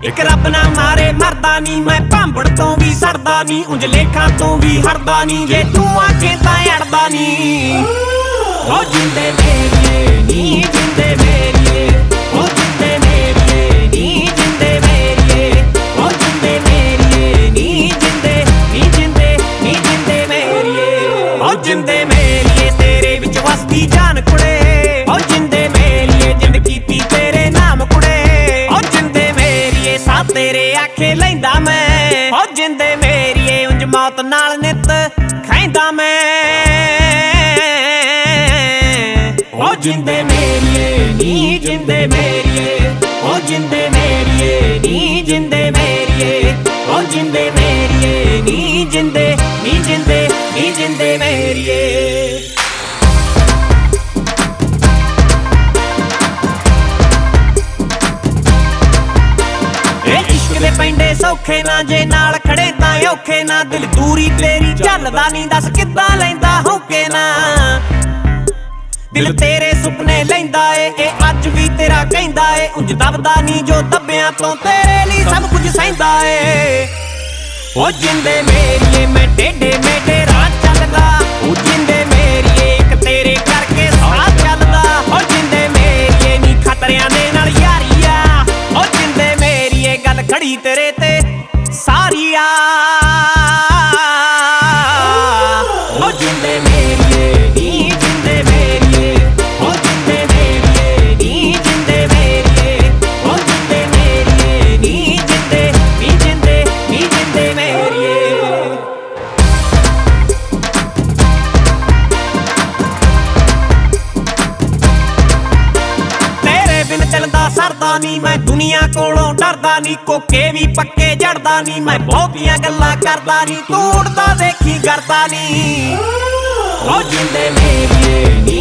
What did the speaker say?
ਇੱਕ ਰੱਬ ਨਾ ਮਾਰੇ ਮਰਦਾ ਨੀ ਮੈਂ ਭਾਂਬੜ ਤੋਂ ਵੀ ਸੜਦਾ ਨੀ ਉਂਝ ਲੇਖਾਂ ਤੋਂ ਵੀ ਹਟਦਾ ਨੀ ਜੇ ਤੂੰ ਆਖੇ ਤਾਂ ਅੜਦਾ ਨੀ ਓ ਜਿੰਦੇ ਮੇਰੀਏ ਨੀ ਜਿੰਦੇ ਮੇਰੀਏ ਓ ਜਿੰਦੇ ਮੇਰੀਏ ਨੀ ਜਿੰਦੇ ਮੇਰੀਏ ਓ ਜਿੰਦੇ ਮੇਰੀਏ ਨੀ ਜਿੰਦੇ ਨੀ ਜਿੰਦੇ ਨੀ ਜਿੰਦੇ ਮੇਰੀਏ ਓ ਜਿੰਦੇ ਮੇਰੀਏ ਤੇਰੇ ਵਿੱਚ ਵਸਦੀ ਜਾਨ ਕੁੜੇ ਓ ਜਿੰਦੇ ਮੇਰੀਏ ਜਿੰਦ ਕੀਤੀ ਤੇਰੇ ਨਾਮ ਕੁੜੇ ਓ ਜਿੰਦੇ ਮੇਰੀਏ ਸਾ ਤੇਰੇ ਆਖੇ ਲੈਂਦਾ ਮੈਂ ਓ ਜਿੰਦੇ ਮੇਰੀਏ ਉਂਝ ਮੌਤ ਨਾਲ ਨਿੱਤ ਖਾਂਦਾ ਮੈਂ ਓ ਜਿੰਦੇ ਮੇਰੀਏ ਨੀ ਜਿੰਦੇ ਮੇਰੀਏ ਓ ਜਿੰਦੇ ਮੇਰੀਏ ਨੀ ਜਿੰਦੇ ਮੇਰੀਏ ਓ ਜਿੰਦੇ ਮੇਰੀਏ ਨੀ ਜਿੰਦੇ ਨੀ ਜਿੰਦੇ ਨੀ ਜਿੰਦੇ ਮੇਰੀਏ ਇਸ਼ਕ ਦੇ ਪੈਂਡੇ ਸੌਖੇ ਨਾ ਜੇ ਨਾਲ ਖੜੇ ਤਾਂ ਔਖੇ ਨਾ ਦਿਲ ਦੂਰੀ ਤੇਰੀ ਚੱਲਦਾ ਨਹੀਂ ਦੱਸ ਕਿੱਦਾਂ ਲੈਂਦਾ ਹੋਕੇ ਨਾ ਦਿਲ ਤੇਰੇ ਸੁਪਨੇ ਲੈਂਦਾ ਏ ਇਹ ਅੱਜ ਵੀ ਤੇਰਾ ਕਹਿੰਦਾ ਏ ਉਂਝ ਦਬਦਾ ਨਹੀਂ ਜੋ ਦੱਬਿਆਂ ਤੋਂ ਤੇਰੇ ਲਈ ਸਭ ਕੁਝ ਸਹਿੰਦਾ ਏ ਓ ਜਿੰਦੇ ਮੇਰੀਏ ਮੈਂ ਟੇਢੇ ਮੇਢੇ ਰਾਹ ਚੱਲਦਾ ਓ ਜਿੰਦੇ ਮੇਰੀਏ ਇੱਕ ਤੇਰੇ ਕਰਕੇ ਸਾਹ ਚੱਲਦਾ ਓ ਜਿੰਦੇ ਮੇਰੀਏ ਨੀ ਖਤਰਿਆਂ ਦੇ ਨਾਲ ਯਾਰੀ ਆ ਓ ਜਿੰਦੇ ਮੇਰੀਏ ਗੱਲ ਖੜੀ ਤੇਰੇ ਤੇ ਸਾਰੀ ਆ ਓ ਜਿੰਦੇ ਮੇਰੀਏ ਨੀ ਜਿੰਦੇ ਮੇਰੀਏ ਓ ਜਿੰਦੇ ਮੇਰੀਏ ਨੀ ਜਿੰਦੇ ਮੇਰੀਏ ਓ ਜਿੰਦੇ ਮੇਰੀਏ ਨੀ ਜਿੰਦੇ ਨੀ ਜਿੰਦੇ ਨੀ ਜਿੰਦੇ ਮੇਰੀਏ ਤੇਰੇ ਬਿਨ ਚੱਲਦਾ ਸਰਦਾ ਨੀ ਮੈਂ ਦੁਨੀਆ ਕੋਲੋਂ ਡਰਦਾ ਨੀ ਕੋਕੇ ਵੀ ਪੱਕੇ ਜੜਦਾ ਨੀ ਮੈਂ ਬਹੁਤੀਆਂ ਗੱਲਾਂ ਕਰਦਾ ਨੀ ਤੂੰ ਉੜਦਾ ਦੇਖੀ ਕਰਦਾ ਨੀ ਓ ਜਿੰਦੇ ਮੇਰੀਏ